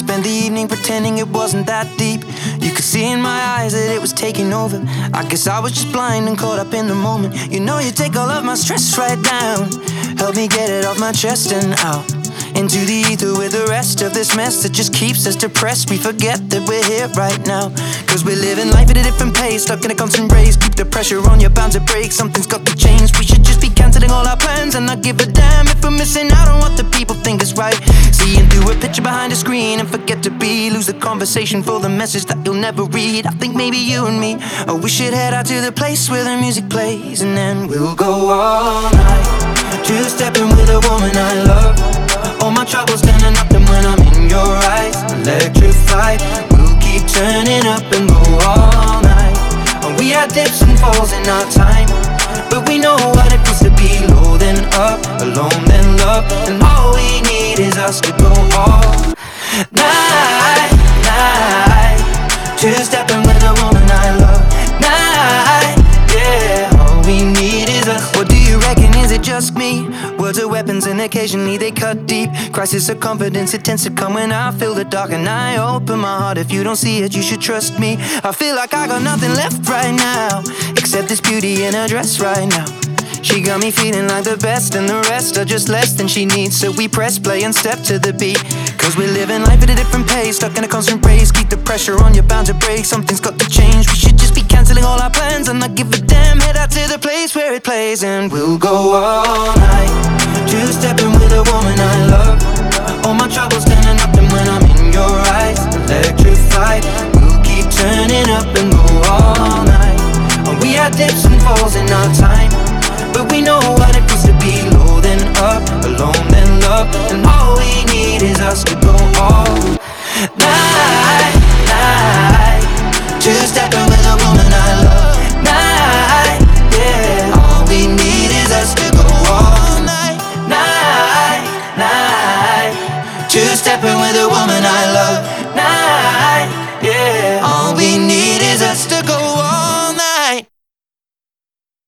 spent the evening pretending it wasn't that deep. You could see in my eyes that it was taking over. I guess I was just blind and caught up in the moment. You know you take all of my stress right down. Help me get it off my chest and out into the ether with the rest of this mess that just keeps us depressed. We forget that we're here right now, cause we're living life at a different pace, stuck in a constant race. Keep the pressure on, you're bound to break. Something's got to change. We should just be cancelling all our plans and not give a damn if we're missing out on what the people think is right. Seeing through a picture behind a screen and forget to be. Lose the conversation for the message that you'll never read. I think maybe you and me, oh, we should head out to the place where the music plays, and then we'll go all night, two-stepping with a woman I love. All my troubles turning up, and when I'm in your eyes, electrified. We'll keep turning up and go all night. And we had dips and falls in our time, but we know what it feels to be low then up, alone then love. And all we need is us to go all night, night, two-stepping with a woman I love. Night, yeah, all we need is us. What do you reckon, is it just me? Words are weapons and occasionally they cut deep. Crisis of confidence, it tends to come when I feel the dark and I open my heart. If you don't see it, you should trust me. I feel like I got nothing left right now except this beauty in her dress right now. She got me feeling like the best, and the rest are just less than she needs. So we press play and step to the beat, cause we're living life at a different pace, stuck in a constant race. Keep the pressure on, you're bound to break. Something's got to change. We should just be cancelling all our plans and not give a damn. Head out to the place where it plays, and we'll go all night, two-stepping with a woman I love. All my troubles turning up, and when I'm in your eyes, electrified. We'll keep turning up and go all night. And we had dips and falls in our time, but we know what it feels to be low then up, alone then love. And all we need is us to go all night, night, two-stepping with a woman I love. Night, yeah, all we need is us to go all night, night, night, two-stepping